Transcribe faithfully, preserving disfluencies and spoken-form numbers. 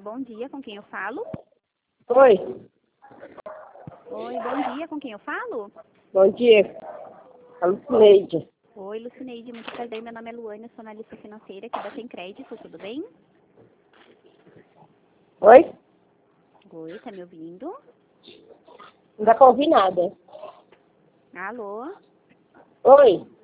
bom dia, com quem eu falo? Oi, Oi, bom dia, com quem eu falo? bom dia. A Lucineide. Oi, Lucineide, muito prazer, meu nome é Luane, eu sou analista financeira aqui da Tem Crédito, tudo bem? Oi? Oi, tá me ouvindo? Não dá pra ouvir nada. Alô? Oi,